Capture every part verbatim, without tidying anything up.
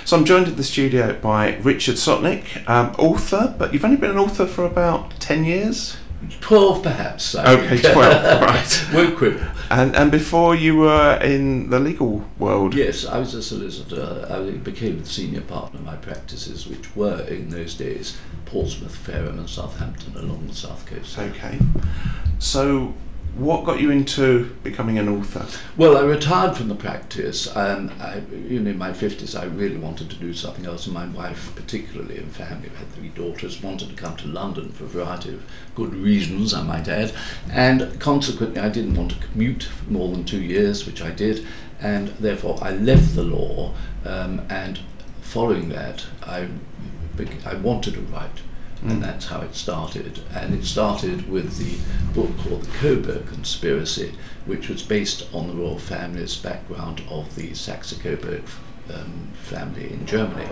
So I'm joined in the studio by Richard Sotnick, um, author, but you've only been an author for about ten years? twelve perhaps. I okay, think. twelve, right. Won't quibble. And, and before you were in the legal world? Yes, I was a solicitor. I became the senior partner of my practices, which were in those days Portsmouth, Fareham and Southampton along the south coast. Okay. So what got you into becoming an author? Well, I retired from the practice, and I, you know, in my fifties I really wanted to do something else, and my wife particularly, and family, we had three daughters, wanted to come to London for a variety of good reasons, I might add, and consequently I didn't want to commute for more than two years, which I did, and therefore I left the law, um, and following that I, I wanted to write. And that's how it started. And it started with the book called The Coburg Conspiracy, which was based on the royal family's background of the Saxe-Coburg um, family in Germany.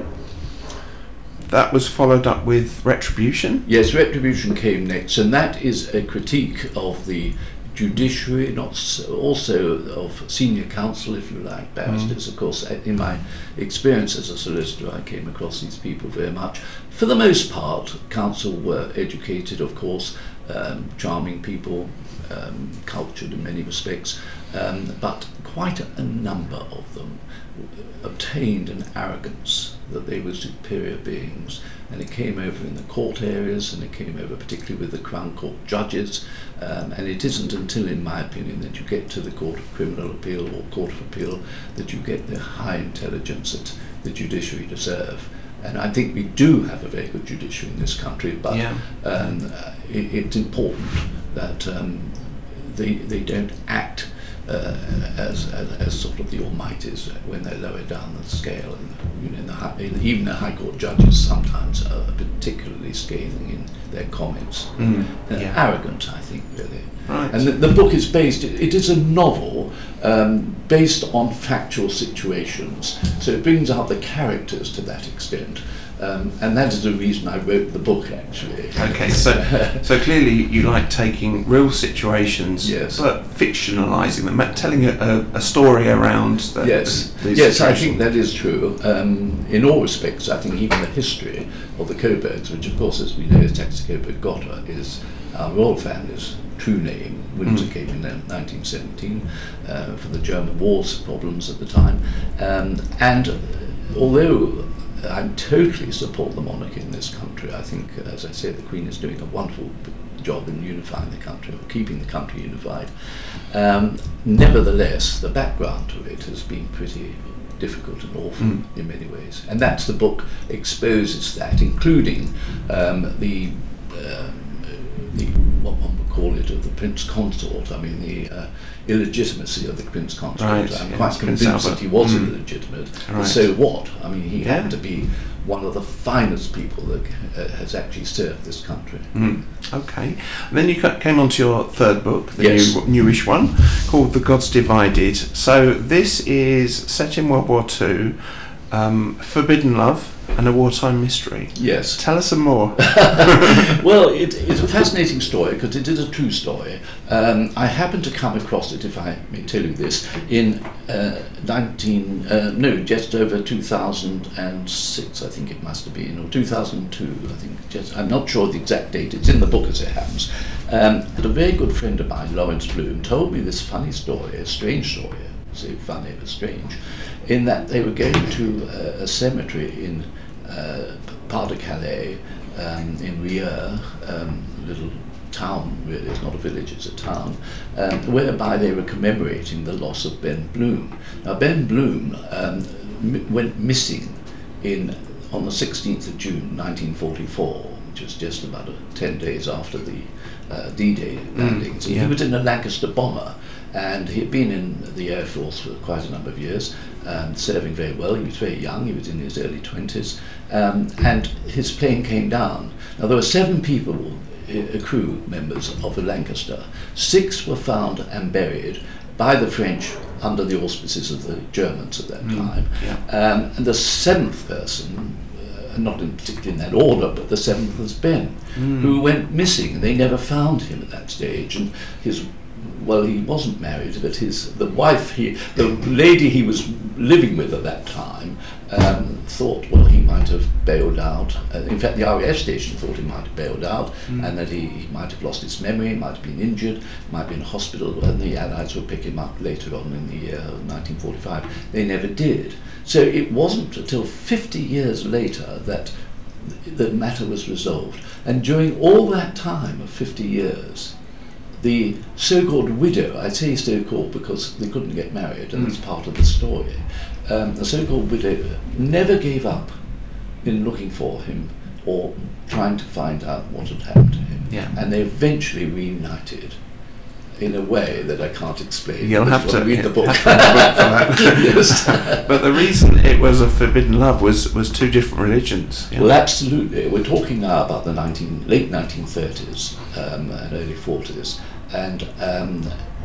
That was followed up with Retribution? Yes, Retribution came next, and that is a critique of the judiciary, not so, also of senior counsel, if you like, barristers. Mm. Of course, in my experience as a solicitor, I came across these people very much. For the most part, counsel were educated, of course, um, charming people, um, cultured in many respects, um, but quite a, a number of them obtained an arrogance that they were superior beings, and it came over in the court areas, and it came over particularly with the Crown Court judges, um, and it isn't until, in my opinion, that you get to the Court of Criminal Appeal or Court of Appeal that you get the high intelligence that the judiciary deserve. And I think we do have a very good judiciary in this country, but yeah. um, it, it's important that um, they, they don't act Uh, as, as as sort of the almighties when they're lower down the scale, and you know, in the high, even the High Court judges sometimes are particularly scathing in their comments, mm, uh, yeah. arrogant, I think, really. Right. And the, the book is based. It, it is a novel um, based on factual situations, so it brings out the characters to that extent. Um, and that is the reason I wrote the book, actually. Okay, so so clearly you like taking real situations, yes. but fictionalising them, telling a, a, a story around the, yes, the, yes, situations. I think that is true. Um, in all respects, I think even the history of the Coburgs, which of course, as we know, Saxe-Coburg-Gotha is our royal family's true name. Windsor mm. came in nineteen seventeen uh, for the German wars problems at the time, um, and although I totally support the monarchy in this country, I think, as I said, the Queen is doing a wonderful job in unifying the country, or keeping the country unified. Um, nevertheless, the background to it has been pretty difficult and awful mm. in many ways, and that's the book exposes that, including um, the, uh, the what one would call it, of the Prince Consort. I mean, the uh, illegitimacy of the Prince Consort. Right, I'm yeah, quite convinced that he was mm. illegitimate. Right. So what? I mean, he yeah. happened to be one of the finest people that uh, has actually served this country. Mm. Okay. And then you came on to your third book, the yes. new, newish one, called The Gods Divided. So this is set in World War Two, um, forbidden love, and a wartime mystery. Yes. Tell us some more. Well, it, it's a fascinating story because it is a true story. Um, I happened to come across it, if I may tell you this, in uh, nineteen uh, no, just over two thousand six, I think it must have been, or two thousand two. I think. Just I'm not sure the exact date. It's in the book as it happens. Um, but a very good friend of mine, Lawrence Bloom, told me this funny story, a strange story. So funny but strange, in that they were going to a, a cemetery in uh, Pas-de-Calais, um, in Rieux, um, little town really, it's not a village, it's a town, um, whereby they were commemorating the loss of Ben Bloom. Now Ben Bloom um, m- went missing in on the sixteenth of June nineteen forty-four, which was just about uh, ten days after the uh, D-Day landings. Mm, yeah. He was in a Lancaster bomber, and he had been in the Air Force for quite a number of years, um, serving very well. He was very young, he was in his early twenties, um, and his plane came down. Now there were seven people, uh, crew members of the Lancaster. Six were found and buried by the French under the auspices of the Germans at that mm, time. Yeah. Um, and the seventh person, uh, not in particularly in that order, but the seventh was Ben, mm. who went missing. They never found him at that stage, and his well, he wasn't married, but his the wife, he the lady he was living with at that time, um, thought, well, he might have bailed out. Uh, in fact, the R A F station thought he might have bailed out, mm. and that he, he might have lost his memory, might have been injured, might be in hospital, and the Allies would pick him up later on in the year nineteen forty-five. They never did. So it wasn't until fifty years later that the matter was resolved. And during all that time of fifty years, the so-called widow, I say so-called because they couldn't get married, and mm. that's part of the story, um, the so-called widow never gave up in looking for him or trying to find out what had happened to him. Yeah. And they eventually reunited in a way that I can't explain. You'll have to read the book. Have to read the book for that. Yes. But the reason it was a forbidden love was, was two different religions. Yeah. Well, absolutely. We're talking now about the nineteen, late nineteen thirties um, and early forties. And um,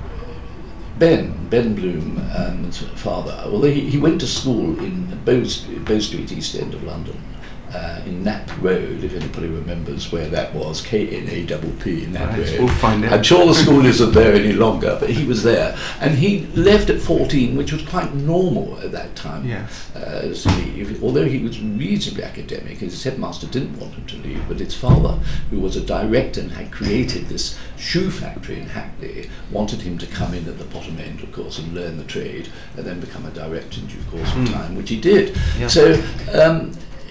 Ben, Ben Bloom's father, well, he, he went to school in Bow, Bow Street, East End of London. Uh, in Knapp Road, if anybody remembers where that was, K N A P P, Knapp right, Road. We'll find out. I'm sure the school isn't there any longer, but he was there. And he left at fourteen, which was quite normal at that time, yes. uh, to leave. Although he was reasonably academic, his headmaster didn't want him to leave, but his father, who was a director and had created this shoe factory in Hackney, wanted him to come in at the bottom end, of course, and learn the trade, and then become a director in due course of mm. time, which he did. Yeah. So, um,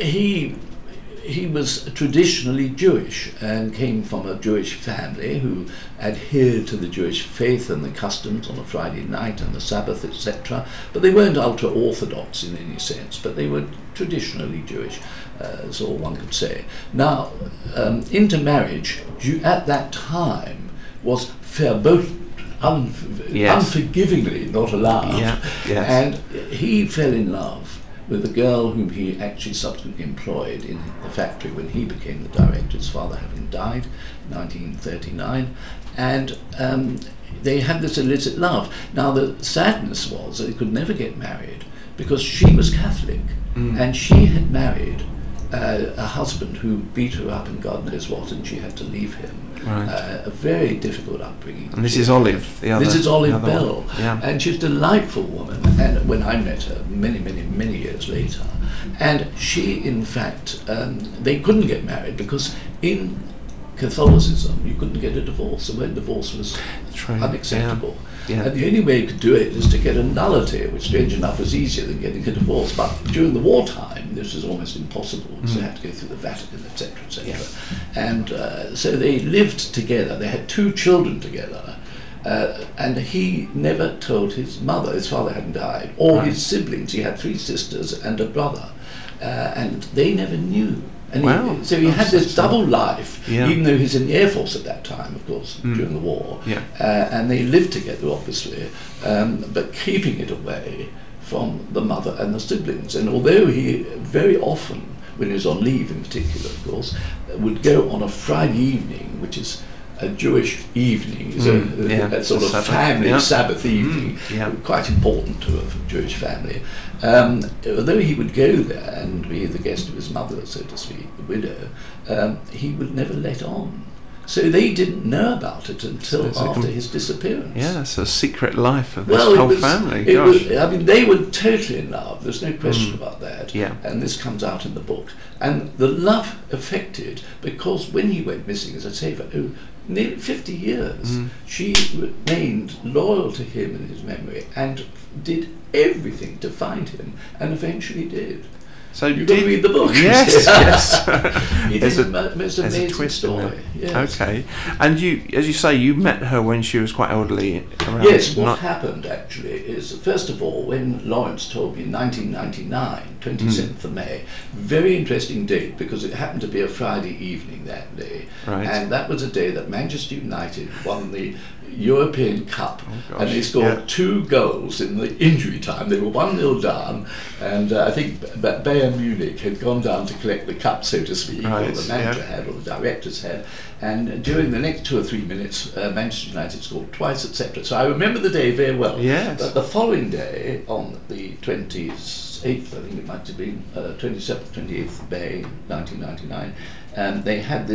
He he was traditionally Jewish and came from a Jewish family who adhered to the Jewish faith and the customs on a Friday night and the Sabbath, et cetera. But they weren't ultra-Orthodox in any sense, but they were traditionally Jewish, uh, is all one could say. Now, um, intermarriage at that time was verboten. Unf- yes. unforgivingly not allowed. Yeah. Yes. And he fell in love with a girl whom he actually subsequently employed in the factory when he became the director, his father having died in nineteen thirty-nine, and um, they had this illicit love. Now the sadness was that they could never get married because she was Catholic, mm. and she had married uh, a husband who beat her up and God knows what, and she had to leave him. Right. Uh, a very difficult upbringing. And this is Olive, the other. This is Olive Bell, yeah. And she's a delightful woman. And when I met her, many, many, many years later, and she, in fact, um, they couldn't get married because in Catholicism you couldn't get a divorce. The word divorce was True. unacceptable. Yeah. Yeah. And the only way you could do it is to get a nullity, which, strange enough, was easier than getting a divorce. But during the wartime, this was almost impossible. Mm. So they had to go through the Vatican, et cetera, et cetera. Yeah. And uh, so they lived together. They had two children together. Uh, and he never told his mother, his father hadn't died, or right. his siblings. He had three sisters and a brother. Uh, and they never knew. And wow. he, so he had this double life, yeah. even though he was in the Air Force at that time, of course, mm. during the war. Yeah. Uh, and they lived together, obviously, um, but keeping it away from the mother and the siblings. And although he very often, when he was on leave in particular, of course, would go on a Friday evening, which is a Jewish evening, is mm, a, yeah, a sort of Sabbath, family yeah. Sabbath evening, mm, yeah. quite important to a Jewish family. Um, although he would go there and be the guest of his mother, so to speak, the widow, um, he would never let on. So they didn't know about it until so after com- his disappearance. Yeah, it's a secret life of this well, whole was, family. It Gosh. was, I mean, they were totally in love. There's no question mm. about that. Yeah. And this comes out in the book. And the love affected, because when he went missing, as I say, for oh, nearly fifty years, mm. she remained loyal to him in his memory and did everything to find him, and eventually did. So you've got to read the book. Yes, yes. It is a most amazing a twist story. Yes. Okay, and you, as you say, you met her when she was quite elderly. Around yes. What not happened actually is, first of all, when Lawrence told me in nineteen ninety-nine, twenty-seventh mm. of May, very interesting date because it happened to be a Friday evening that day, right. and that was a day that Manchester United won the European Cup, oh, and they scored yeah. two goals in the injury time. They were one nil down, and uh, I think B- Bayern Munich had gone down to collect the cup, so to speak, right. or the manager yeah. had, or the directors had, and during the next two or three minutes, uh, Manchester United scored twice, et cetera. So I remember the day very well. Yes. But the following day, on the twenty-eighth, I think it might have been, uh, twenty-seventh, twenty-eighth of May, nineteen ninety-nine, um, they had this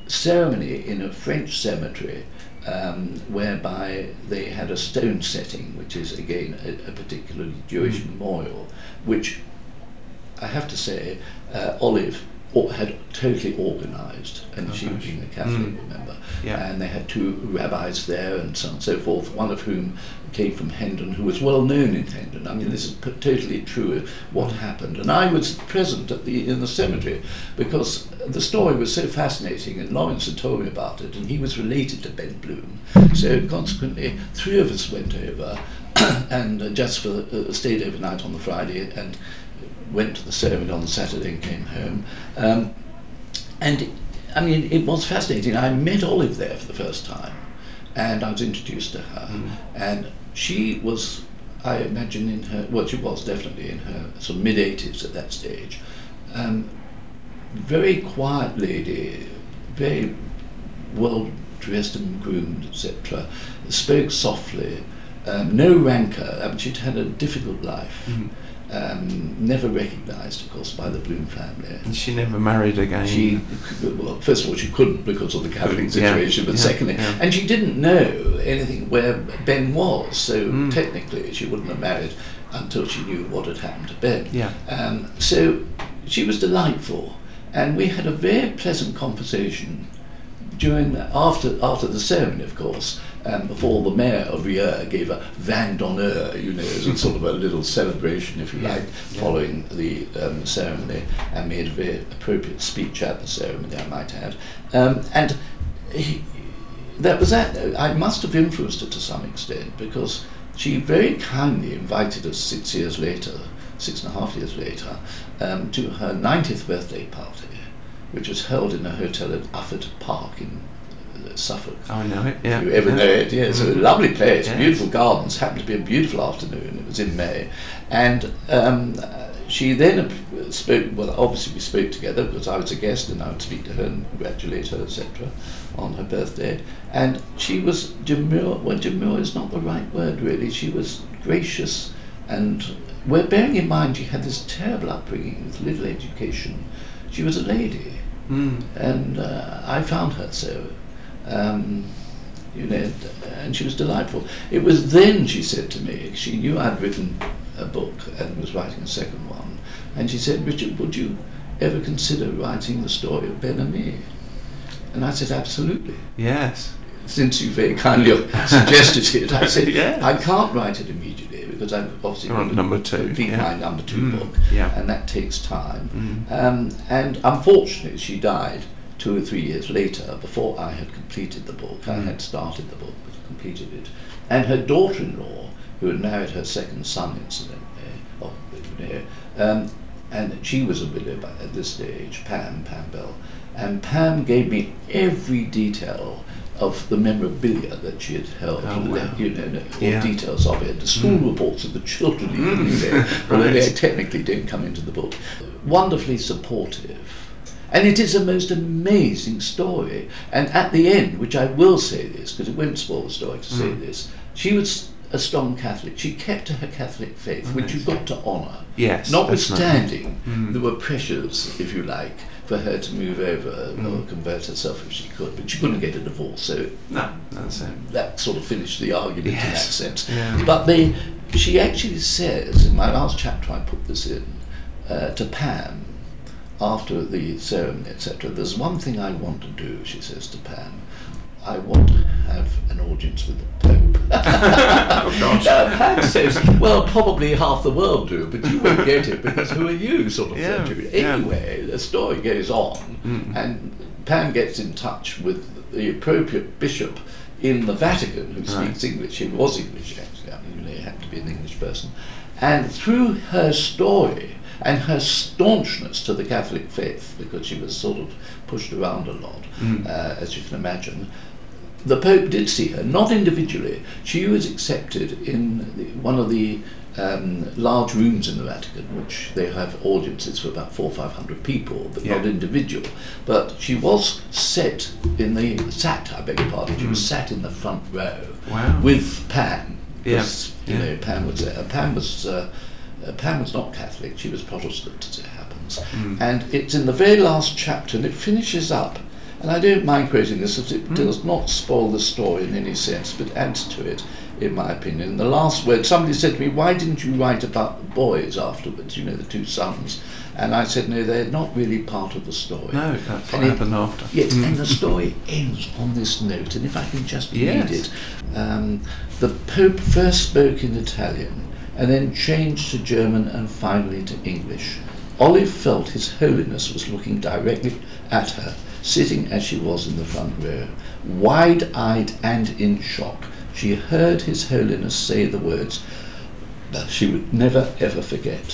ceremony in a French cemetery um, whereby they had a stone setting, which is again a, a particularly Jewish mm. memorial, which I have to say uh, Olive or had totally organised, and oh, she gosh. being a Catholic, mm. remember, yeah. and they had two rabbis there and so on and so forth, one of whom came from Hendon, who was well known in Hendon. I mean, this is p- totally true of what happened, and I was present at the in the cemetery because the story was so fascinating, and Lawrence had told me about it, and he was related to Ben Bloom, so consequently three of us went over and uh, just for uh, stayed overnight on the Friday and went to the ceremony on the Saturday and came home. Um, and, it, I mean, it was fascinating. I met Olive there for the first time, and I was introduced to her. Mm. And she was, I imagine in her, well, she was definitely in her sort of mid-eighties at that stage. Um, very quiet lady, very well-dressed and groomed, et cetera. Spoke softly, um, no rancour. I mean, she'd had a difficult life. Mm. Um, never recognised, of course, by the Bloom family. And she never married again. She, well, first of all, she couldn't because of the Catholic situation, yeah, but yeah, secondly, yeah. and she didn't know anything where Ben was, so mm. technically she wouldn't have married until she knew what had happened to Ben. Yeah. Um, so she was delightful, and we had a very pleasant conversation during the, after after the ceremony, of course. Um, before the mayor of Rieux gave a vin d'honneur, you know, as a sort of a little celebration, if you yeah, like, yeah. following the um, ceremony, and made a very appropriate speech at the ceremony, I might add. Um, and he, that was that. I must have influenced her to some extent, because she very kindly invited us six years later, six and a half years later, um, to her ninetieth birthday party, which was held in a hotel at Ufford Park in Suffolk. Oh, I know it, yeah. If you ever yeah. know it, yeah. It's mm. a lovely place, yes. beautiful gardens, happened to be a beautiful afternoon, it was in May. And um, she then spoke, well, obviously we spoke together because I was a guest and I would speak to her and congratulate her, et cetera, on her birthday. And she was demure, well, demure is not the right word really, she was gracious, and well, bearing in mind she had this terrible upbringing with little education, she was a lady. Mm. And uh, I found her so. Um, you know, and she was delightful. It was then she said to me, she knew I'd written a book and was writing a second one, and she said, Richard, would you ever consider writing the story of Ben and me? And I said, absolutely. Yes. Since you very kindly suggested it, I said, yes. I can't write it immediately because I've obviously got to number two, complete yeah. my number two mm. book, yeah. and that takes time. Mm. Um, and unfortunately, she died two or three years later, before I had completed the book. Mm. I had started the book, but completed it. And her daughter-in-law, who had married her second son, incidentally, oh, you know, um, and she was a widow by, at this stage, Pam, Pam Bell, and Pam gave me every detail of the memorabilia that she had held, oh, wow. you know, all yeah. details of it, the school mm. reports of the children, even, you know, although right. they technically didn't come into the book. Wonderfully supportive. And it is a most amazing story. And at the end, which I will say this, because it won't spoil the story to say mm. this, she was a strong Catholic. She kept to her Catholic faith, oh, which you've got to honour. Yes. Notwithstanding, mm. there were pressures, if you like, for her to move over mm. or convert herself if she could, but she couldn't get a divorce, so no, that's it. That sort of finished the argument yes. in that sense. Yeah. But they, she actually says, in my last chapter I put this in, uh, to Pam, after the ceremony, et cetera, there's one thing I want to do, she says to Pam. I want to have an audience with the Pope. Oh, gosh. Now, Pam says, well, probably half the world do, but you won't get it because who are you, sort of yeah, thing. yeah. Anyway, the story goes on, mm. and Pam gets in touch with the appropriate bishop in the Vatican who speaks right. English. He was English, actually. I mean, he had to be an English person. And through her story, and her staunchness to the Catholic faith, because she was sort of pushed around a lot, mm. uh, as you can imagine, the Pope did see her, not individually. She was accepted in the, one of the um, large rooms in the Vatican, which they have audiences for about four or five hundred people, but yeah. not individual. But she was set in the, sat, I beg your pardon, she mm. was sat in the front row wow. with Pam. Yes. You yeah. know, Pam was there. Pam was... Uh, Uh, Pam was not Catholic, she was Protestant, as it happens. Mm. And it's in the very last chapter, and it finishes up And I don't mind quoting this, as it Mm. does not spoil the story in any sense, but adds to it, in my opinion. The last word, somebody said to me, why didn't you write about the boys afterwards, you know, the two sons? And I said, no, they're not really part of the story. No, that's what And it- happened after. Yes, Mm. and the story ends on this note, and if I can just Yes. read it. Um, the Pope first spoke in Italian, and then changed to German and finally to English. Olive felt His Holiness was looking directly at her, sitting as she was in the front row. Wide-eyed and in shock, she heard His Holiness say the words that she would never ever forget.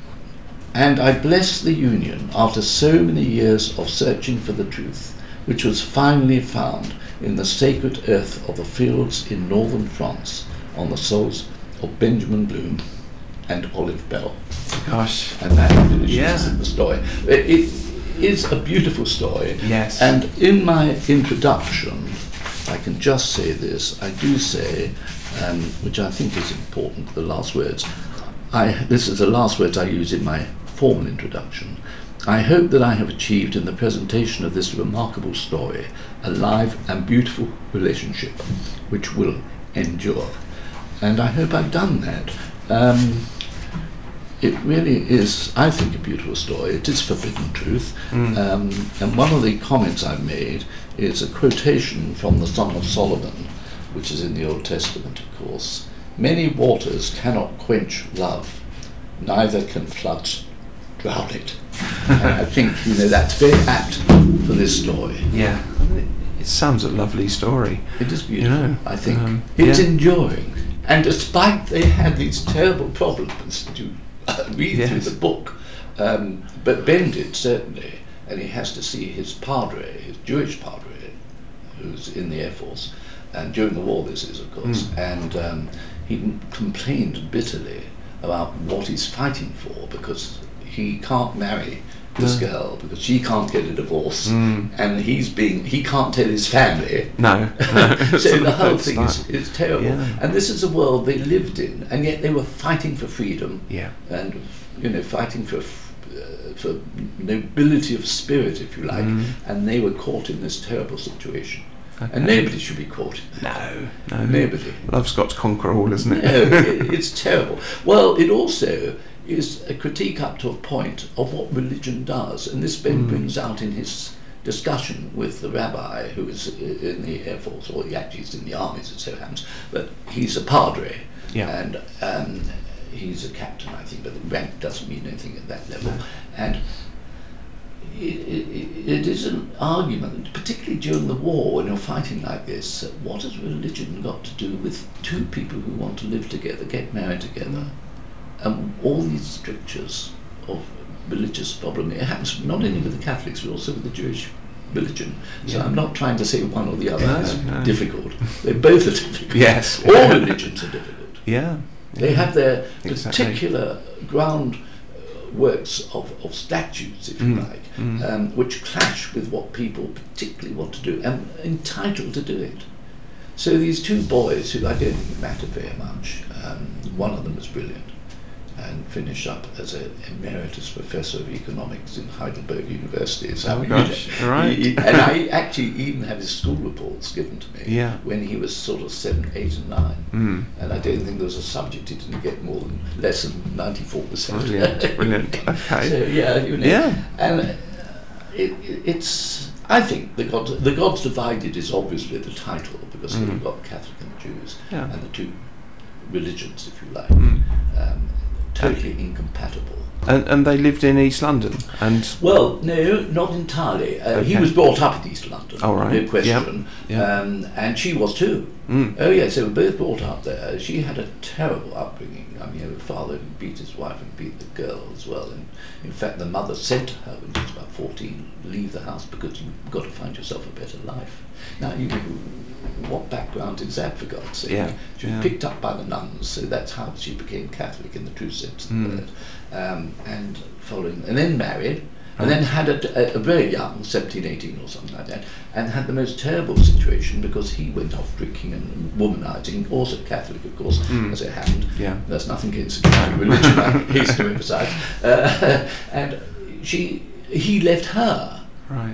And I bless the union after so many years of searching for the truth, which was finally found in the sacred earth of the fields in northern France, on the souls of Benjamin Bloom and Olive Bell. Gosh. And that finishes Yeah. the story. It, it is a beautiful story. Yes. And in my introduction, I can just say this, I do say, um, which I think is important, the last words. I, this is the last words I use in my formal introduction. I hope that I have achieved in the presentation of this remarkable story a live and beautiful relationship which will endure. And I hope I've done that. Um, it really is, I think, a beautiful story. It is forbidden truth. Mm. Um, and one of the comments I've made is a quotation from the Song of Solomon, which is in the Old Testament, of course. Many waters cannot quench love, neither can floods drown it. And I think, you know, that's very apt for this story. Yeah. It sounds a lovely story. It is beautiful, You know, I think. um, it's yeah. enduring. And despite they had these terrible problems that you uh, read Yes. through the book, um, but Ben did, certainly, and he has to see his padre, his Jewish padre, who's in the Air Force, and during the war this is, of course, Mm. and um, he complained bitterly about what he's fighting for, because he can't marry this No. girl because she can't get a divorce, Mm. and he's being he can't tell his family. No. no. So the whole It's thing like- is, is terrible. Yeah. And this is a world they lived in, and yet they were fighting for freedom Yeah. and, you know, fighting for f- uh, for nobility of spirit, if you like, Mm. and they were caught in this terrible situation. Okay. And nobody should be caught in that. No. No. Nobody. Love's got to conquer all, isn't it? No, it, it's terrible. Well, it also is a critique up to a point of what religion does, and this Ben Mm. brings out in his discussion with the rabbi who is i- in the Air Force, or he actually is in the army, as it so happens, but he's a padre, Yeah. and um, he's a captain, I think, but the rank doesn't mean anything at that level. And it, it, it is an argument, particularly during the war when you're fighting like this, that what has religion got to do with two people who want to live together, get married together? And all these strictures of religious problem, it happens not only with the Catholics but also with the Jewish religion. So Yeah. I'm not trying to say one or the other No, is no. difficult. They both are difficult. Yes. All religions are difficult. Yeah. They have their Exactly. particular ground uh, works of, of statutes, if you Mm, like, mm. um, which clash with what people particularly want to do and are entitled to do it. So these two boys, who I don't think matter very much, um, one of them was brilliant and finished up as an emeritus professor of economics in Heidelberg University. So, Oh, you know, gosh, right. he- and I actually even have his school reports given to me Yeah. when he was sort of seven, eight and nine. Mm. And I don't think there was a subject he didn't get more than less than ninety-four percent. Brilliant. Brilliant. Okay. So, yeah, you know. Yeah. And uh, it, it, it's, I think the gods, the gods divided is obviously the title, because Mm. you've got Catholic and Jews, Yeah. and the two religions, if you like, Mm. um, totally incompatible. And and they lived in East London, and Well, no, not entirely. Uh, He Okay. was brought up in East London, Oh, right. no question. Yep, yep. Um, and she was too. mm, Oh yes, they were both brought up there. She had a terrible upbringing. I mean, her father who beat his wife and beat the girl as well. And in fact, the mother said to her when she was about fourteen, "Leave the house because you've got to find yourself a better life." Now, you know, what background is that, for God's sake? Yeah, She was yeah. picked up by the nuns, so that's how she became Catholic in the true sense of the Mm. word. Um, and following, and then married. And Right. then had a, a, a very young, seventeen, eighteen or something like that, and had the most terrible situation because he went off drinking and womanizing, also Catholic, of course, Mm. as it happened. Yeah. There's nothing against the Catholic religion, I hasten to emphasize. Uh, and she, he left her. right.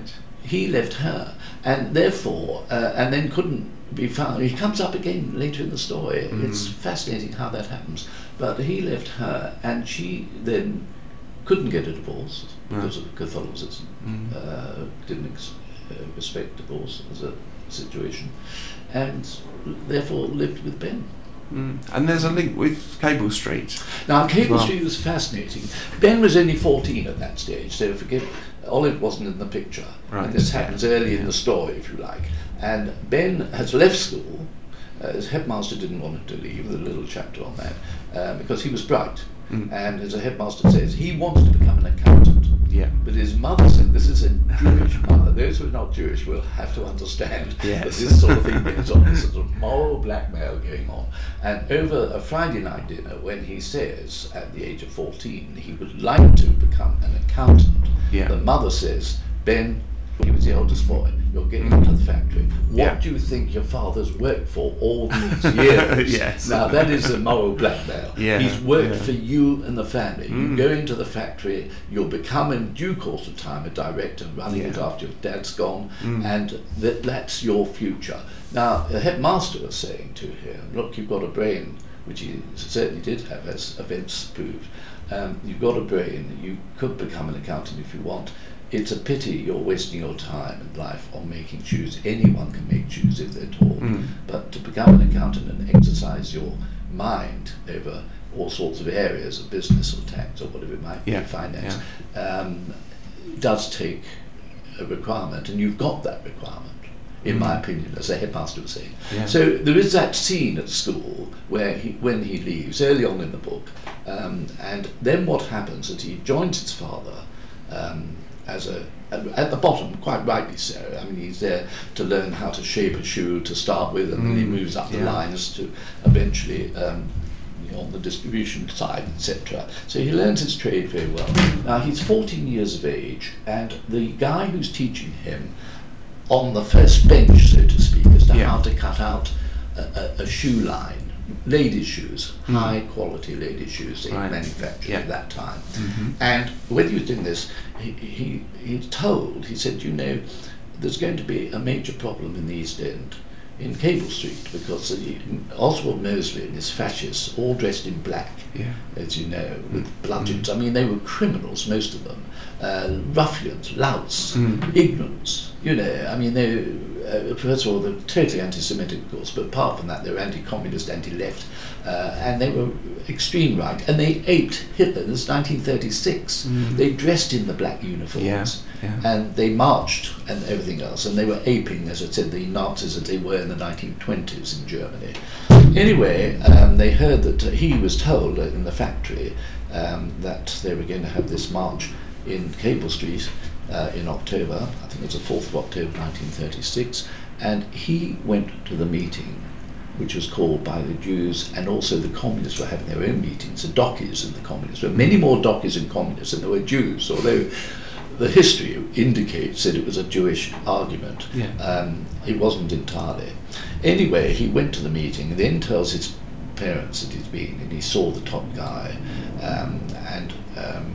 he left her, and therefore, uh, and then couldn't be found. He comes up again later in the story. Mm. It's fascinating how that happens. But he left her, and she then couldn't get a divorce because of Catholicism. Mm. Uh, didn't ex- uh, respect divorce as a situation, and therefore lived with Ben. Mm. And there's a link with Cable Street. Now, Cable well. Street was fascinating. Ben was only fourteen at that stage, so forget, Olive wasn't in the picture. Right. And this happens early Yeah. in the story, if you like. And Ben has left school. Uh, his headmaster didn't want him to leave. There's a little chapter on that, uh, because he was bright. Mm. And as a headmaster says, he wants to become an accountant. Yeah. But his mother said, this is a Jewish mother. Those who are not Jewish will have to understand Yes. that this sort of thing goes on. There's sort of moral blackmail going on. And over a Friday night dinner, when he says at the age of fourteen he would like to become an accountant, Yeah. the mother says, Ben, he was the oldest boy, you're getting into the factory. What Yeah. do you think your father's worked for all these years? Yes. Now that is the moral blackmail. Yeah, He's worked yeah. for you and the family. You Mm. go into the factory, you'll become in due course of time a director running it Yeah. after your dad's gone, Mm. and that that's your future. Now the headmaster was saying to him, look, you've got a brain, which he certainly did have, as events proved. Um, you've got a brain, you could become an accountant if you want. It's a pity you're wasting your time and life on making shoes. Anyone can make shoes if they're taught. Mm. But to become an accountant and exercise your mind over all sorts of areas of business or tax or whatever it might Yeah, be, finance, um, does take a requirement, and you've got that requirement, in Mm. my opinion, as the headmaster was saying. Yeah. So there is that scene at school where he, when he leaves, early on in the book, um, and then what happens is he joins his father um, as a, at, at the bottom, quite rightly so. I mean, he's there to learn how to shape a shoe to start with, and then he Mm, moves up the yeah. lines to eventually um, you know, on the distribution side, et cetera. So he learns his trade very well. Now he's fourteen years of age, and the guy who's teaching him on the first bench, so to speak, as to Yeah. how to cut out a, a, a shoe line, ladies' shoes, Mm. high quality ladies' shoes they Right. manufactured Yeah. at that time. Mhm. And when he was doing this, he, he, he told, he said, you know, there's going to be a major problem in the East End, in Cable Street, because the, Oswald Mosley and his fascists, all dressed in black, Yeah. as you know, with bludgeons. I mean, they were criminals, most of them, uh, ruffians, louts, Mm. ignorance. You know, I mean, they uh, first of all they're totally anti-Semitic, of course, but apart from that, they were anti-communist, anti-left, uh, and they were extreme right, and they aped Hitler. This is nineteen thirty-six. Mm. They dressed in the black uniforms. Yeah. Yeah. And they marched and everything else, and they were aping, as I said, the Nazis as they were in the nineteen twenties in Germany. Anyway, um, they heard that uh, he was told uh, in the factory um, that they were going to have this march in Cable Street uh, in October. I think it was the fourth of October nineteen thirty-six, and he went to the meeting, which was called by the Jews, and also the communists were having their own meetings, the dockies and the communists. There were many more dockies and communists than there were Jews, although the history indicates that it was a Jewish argument. Yeah. Um, it wasn't entirely. Anyway, he went to the meeting, and then tells his parents that he's been, and he saw the top guy, um, and um,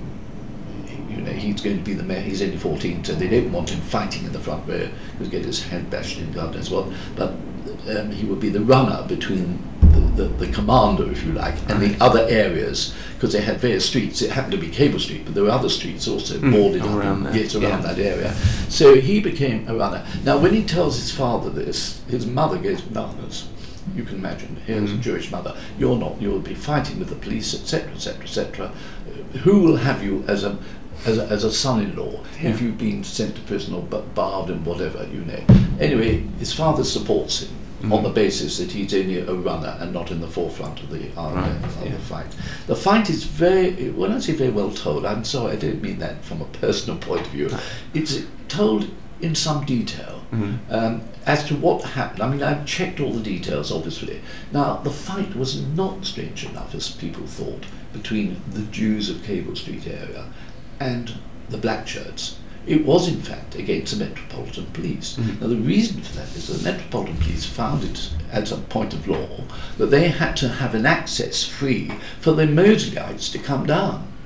you know, he's going to be the mayor. He's only fourteen, so they don't want him fighting in the front row. He'll get his head bashed in, God knows what. But um, he would be the runner between the, the, the commander, if you like, and the other areas, because they had various streets. It happened to be Cable Street, but there were other streets also Mm, boarded around up, there. yes, around Yeah. that area. So he became a runner. Now, when he tells his father this, his mother goes bananas. You can imagine. Here's Mm. a Jewish mother. You're not. You'll be fighting with the police, et cetera, et cetera, et cetera. Who will have you as a as a, as a son-in-law Yeah. if you've been sent to prison or bu- barred and whatever, you know? Anyway, his father supports him Mm. on the basis that he's only a runner and not in the forefront of the army Right, of yeah. the fight. The fight is very, when I say very well told, I'm sorry, I don't mean that from a personal point of view. It's told in some detail. Mm. Um, as to what happened. I mean, I've checked all the details, obviously. Now, the fight was not, strange enough, as people thought, between the Jews of Cable Street area and the black shirts. It was, in fact, against the Metropolitan Police. Mhm. Now, the reason for that is the Metropolitan Police found it as a point of law that they had to have an access free for the Mosleyites to come down.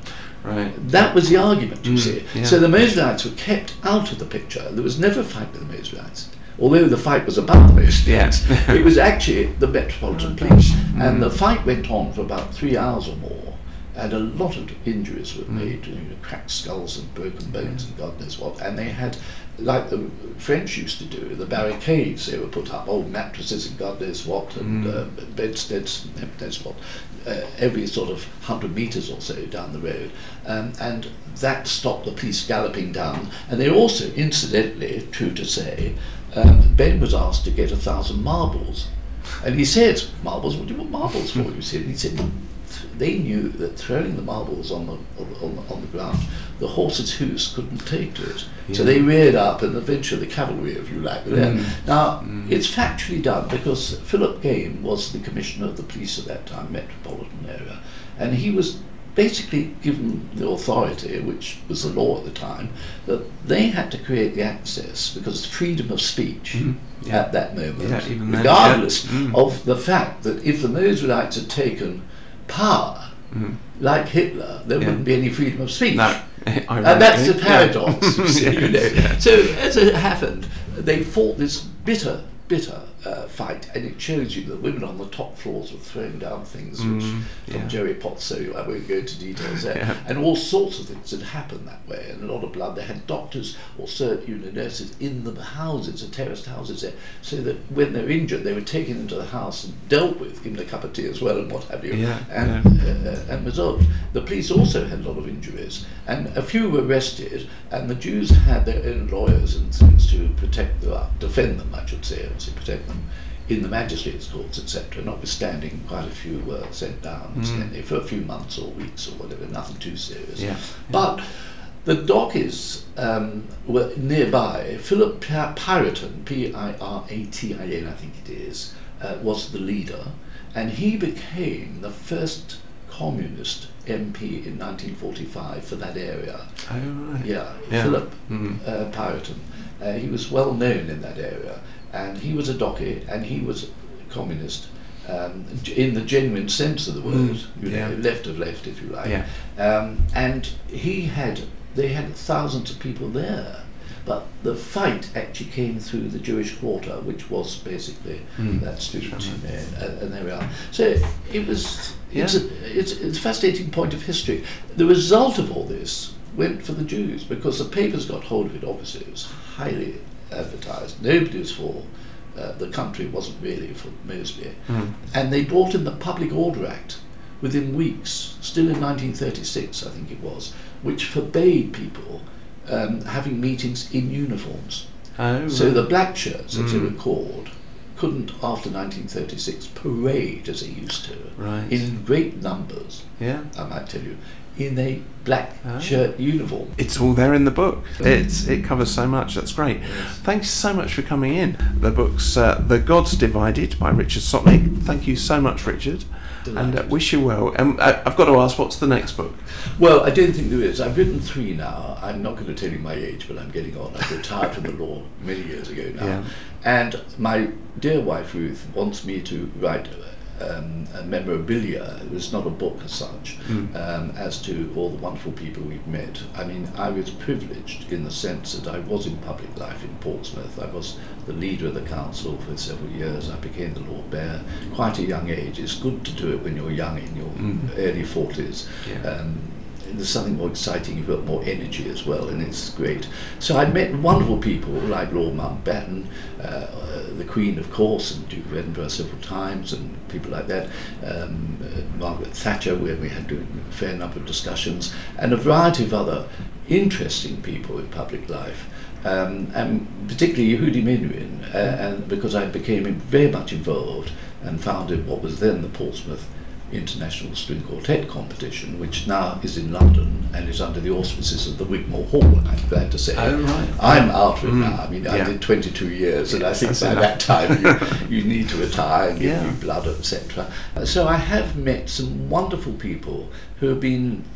Right. That was the argument, you Mm, see. yeah. So the Moseleytes were kept out of the picture. There was never a fight with the Moseleytes. Although the fight was about the Moseleytes, Yeah. it was actually the Metropolitan Police. And the fight went on for about three hours or more. And a lot of injuries were made, you know, cracked skulls and broken bones and God knows what. And they had, like the French used to do, the barricades they were put up, old mattresses and God knows what, and Mm. uh, bedsteads and God knows what, uh, every sort of hundred metres or so down the road. Um, and that stopped the police galloping down. And they also, incidentally, true to say, um, Ben was asked to get a thousand marbles. And he said, marbles, what do you want marbles for? He said, he said, they knew that throwing the marbles on the on the, on the ground, the horse's hoofs couldn't take to it. So Yeah. they reared up, and eventually the cavalry, if you like, were there. Mm. Now, Mm. it's factually done because Philip Game was the commissioner of the police at that time, metropolitan area, and he was basically given the authority, which was the law at the time, that they had to create the access because freedom of speech Mm. Yeah. at that moment, Yeah, even then, regardless yeah. Mm. of the fact that if the Moseleytes had taken power, Mm. like Hitler, there Yeah. wouldn't be any freedom of speech. No. And that's the Ironically, paradox, you see, Yeah. you know. Yeah. So as it happened, they fought this bitter, bitter uh, fight, and it shows you that women on the top floors were throwing down things, which Mm, from yeah. Jerry Potts, so I won't go into details there, Yeah. and all sorts of things had happened that way, and a lot of blood. They had doctors or certain you know, nurses in the houses, the terraced houses there, so that when they were injured, they were taken into the house and dealt with, given a cup of tea as well, and what have you, Yeah, and yeah. uh, and resolved. The police also had a lot of injuries, and a few were arrested, and the Jews had their own lawyers and things to protect them, defend them, I should say, obviously protect them in the magistrates' courts, et cetera. Notwithstanding, quite a few were sent down Mm. incidentally, for a few months or weeks or whatever, nothing too serious. Yeah. But the Dockies um, were nearby. Philip Py- Pyraton, P I R A T I N, I think it is, uh, was the leader, and he became the first communist M P in nineteen forty-five for that area. Oh, right. Yeah, Yeah. Philip Mm. uh, Pyraton. Uh, he was well known in that area, and he was a Dockie, and he was a communist um, g- in the genuine sense of the word, Mm, you yeah. know, left of left, if you like. Yeah. Um, and he had, they had thousands of people there, but the fight actually came through the Jewish quarter, which was basically Mm. that student, Sure. you know, and, and there we are. So it was, it's, Yeah. a, it's, it's a fascinating point of history. The result of all this went for the Jews because the papers got hold of it. Obviously, it was highly advertised. Nobody was for. Uh, the country wasn't really for Moseley, Mm. and they brought in the Public Order Act within weeks, still in nineteen thirty-six, I think it was, which forbade people um, having meetings in uniforms. Oh, So right. the black shirts, as they Mm. were called, couldn't, after nineteen thirty-six, parade as they used to, Right. in great numbers, Yeah. I might tell you, in a black Oh. shirt uniform. It's all there in the book. It's it covers so much. That's great. Yes. Thanks so much for coming in. The book's uh, The Gods Divided by Richard Sotnick. Thank you so much, Richard, and uh, Delighted. wish you well. Um, I, I've got to ask, what's the next book? Well, I don't think there is. I've written three now. I'm not going to tell you my age, but I'm getting on. I retired from the law many years ago now. Yeah. And my dear wife Ruth wants me to write um, a memorabilia. It was not a book as such, Mm. um, as to all the wonderful people we've met. I mean, I was privileged in the sense that I was in public life in Portsmouth. I was the leader of the council for several years. I became the Lord Mayor quite a young age. It's good to do it when you're young, in your Mm. early forties. Yeah. Um, there's something more exciting, you've got more energy as well, and it's great. So I met wonderful people like Lord Mountbatten, uh, the Queen, of course, and Duke of Edinburgh several times, and people like that, um, uh, Margaret Thatcher, where we had a fair number of discussions, and a variety of other interesting people in public life. Um, and particularly Yehudi Menuhin, uh, and because I became very much involved and founded what was then the Portsmouth International String Quartet competition, which now is in London and is under the auspices of the Wigmore Hall, I'm glad to say. Oh, right. I'm out of it Mm. now. I mean, I Yeah. did twenty-two years, and I think That's by enough. that time you, you need to retire and give Yeah. new blood, et cetera. So I have met some wonderful people who have been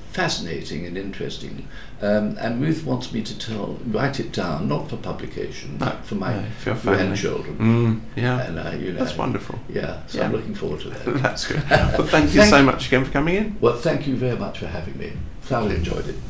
fascinating and interesting. Um, and Ruth wants me to tell, write it down, not for publication, No, but for my no, for your family. grandchildren. Mm, yeah, And, uh, you know, that's wonderful. Yeah, so Yeah. I'm looking forward to that. That's good. Well, thank you Thank so you. much again for coming in. Well, thank you very much for having me. Thoroughly enjoyed it.